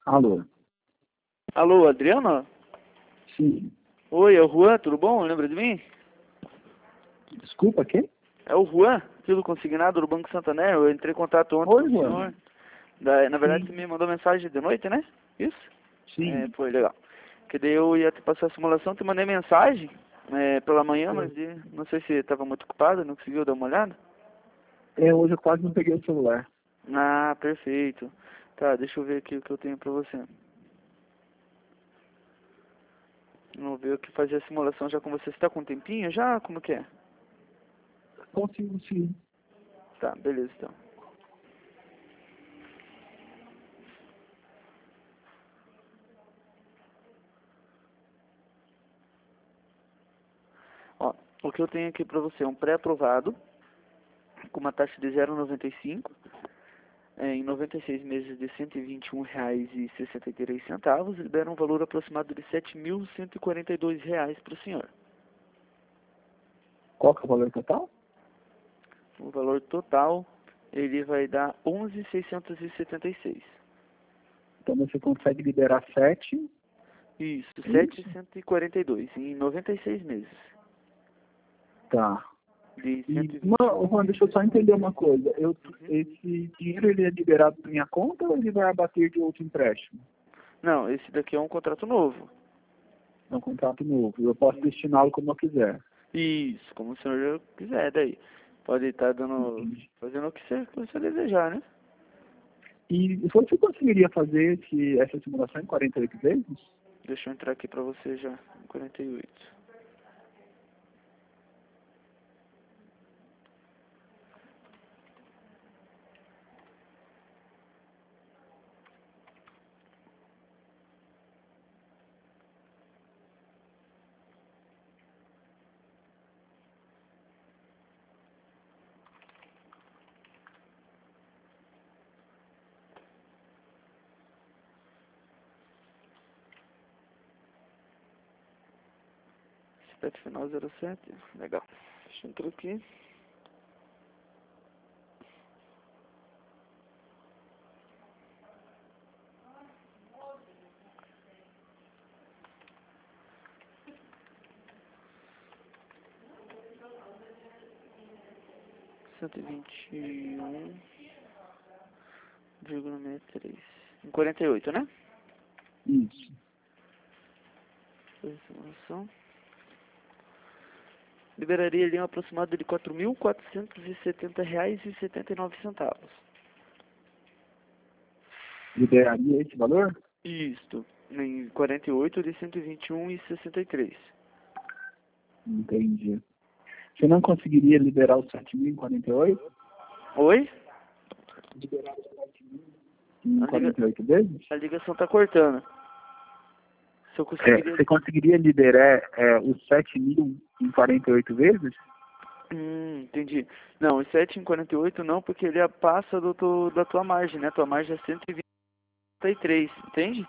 Alô? Alô, Adriano? Sim. Oi, é o Juan, tudo bom? Lembra de mim? Desculpa, quem? É o Juan, filho consignado do Banco Santander. Eu entrei em contato ontem com Oi, o Juan. senhor. Na verdade, você Sim, me mandou mensagem de noite, né? Isso? sim. Foi legal. Que daí eu ia te passar a simulação, te mandei mensagem pela manhã, mas não sei se estava muito ocupado, não conseguiu dar uma olhada. Hoje eu quase não peguei o celular. Ah, perfeito. Tá, deixa eu ver aqui o que eu tenho pra você. Vamos ver o que fazer a simulação já com você. Você está com um tempinho já? Como que é? Consigo sim. Tá, beleza então. Ó, o que eu tenho aqui pra você é um pré-aprovado, com uma taxa de 0,95, em 96 meses de R$ 121,63, libera um valor aproximado de R$ 7.142 para o senhor. Qual que é o valor total? O valor total, ele vai dar 11.676. Então você consegue liberar 7, Isso, é isso? 742 em 96 meses. Tá. De E, 121. Juan, deixa eu só entender uma coisa. Esse dinheiro ele é liberado para minha conta ou ele vai abater de outro empréstimo? Não, esse daqui é um contrato novo. É um contrato novo. Eu posso destiná-lo como eu quiser. Isso, como o senhor quiser daí. Pode estar Entendi. fazendo o que você desejar, né? E você conseguiria fazer essa simulação em 48 vezes? Deixa eu entrar aqui pra você já, 48. CPF final 07, legal. Deixa eu entrar aqui. Cento e vinte e um vírgula 63. Em 48, né? Isso. Informação. Liberaria ali um aproximado de R$ 4.470,79. Liberaria esse valor? Isto, em 48 de 121,63. Entendi. Você não conseguiria liberar os 7.048? Oi? Liberar os 7.000 em A, liga, 48 vezes? a ligação tá cortando. Se eu conseguiria... Você conseguiria liberar os 7.000 em 48 vezes? Entendi. Não, os 7 em 48 não, porque ele passa da tua margem, né? Tua margem é 123, entende?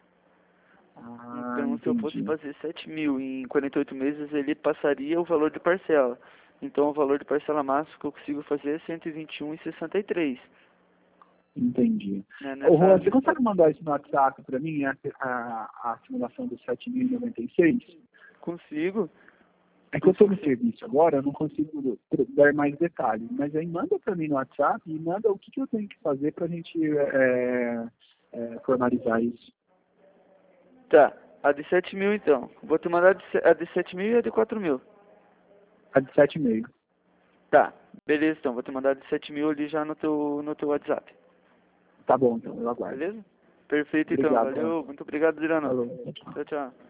Ah, Então, se eu fosse entendi. fazer 7.000 em 48 meses, ele passaria o valor de parcela. Então, o valor de parcela máximo que eu consigo fazer é 121,63. Entendi. Né? Ô, Juan, você consegue mandar isso no WhatsApp para mim, a simulação dos 7.096? Consigo. É que eu estou no serviço agora, eu não consigo dar mais detalhes, mas aí manda para mim no WhatsApp e manda o que eu tenho que fazer para a gente formalizar isso. Tá, a de 7.000 então. Vou te mandar a de 7.000 e a de 4.000. A de 7,5. Tá, beleza então. Vou te mandar a de 7.000 ali já no teu WhatsApp. Tá bom, então, eu aguardo. Beleza? Perfeito então. Obrigado, Juan. Valeu. Muito obrigado, Adriano. Falou. Tchau. Tchau, tchau.